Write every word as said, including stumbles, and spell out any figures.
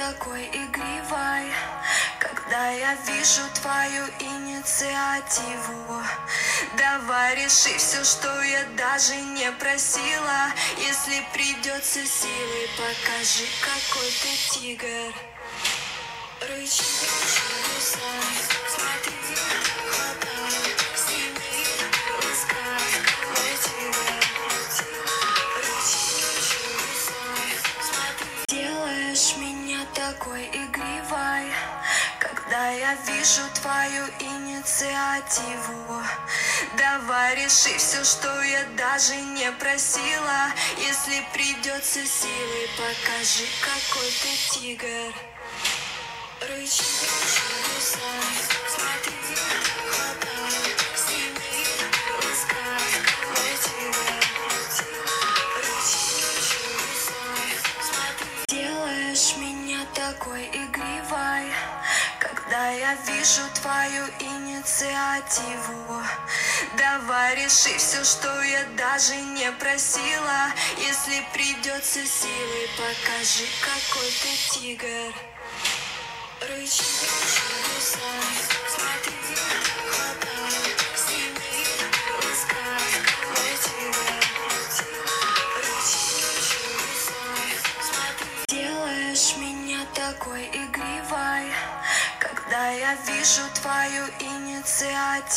такой игривой, когда я вижу твою инициативу. Давай реши все, что я даже не просила. Если придется силой, покажи, какой ты тигр. Рычи, кусай, смотри, хватай, сними, ласкай, мой тигр. Рычи, кусай, смотри. Делаешь меня такой игривой, когда я вижу твою инициативу. Давай реши все, что я даже не просила. Если придется силой, покажи, какой ты тигр. Рычи, кусай, смотри, хватай, сними, ласкай, мой тигр. Рычи, кусай, смотри. Делаешь меня такой игривой, когда я вижу твою инициативу. Давай реши все, что я даже не просила. Если придется силой, покажи, какой ты тигр. Рычи, кусай, смотри, хватай, сними, ласкай, мой тигр. Рычи, кусай, смотри. Делаешь меня такой игривой, когда я вижу твою инициативу.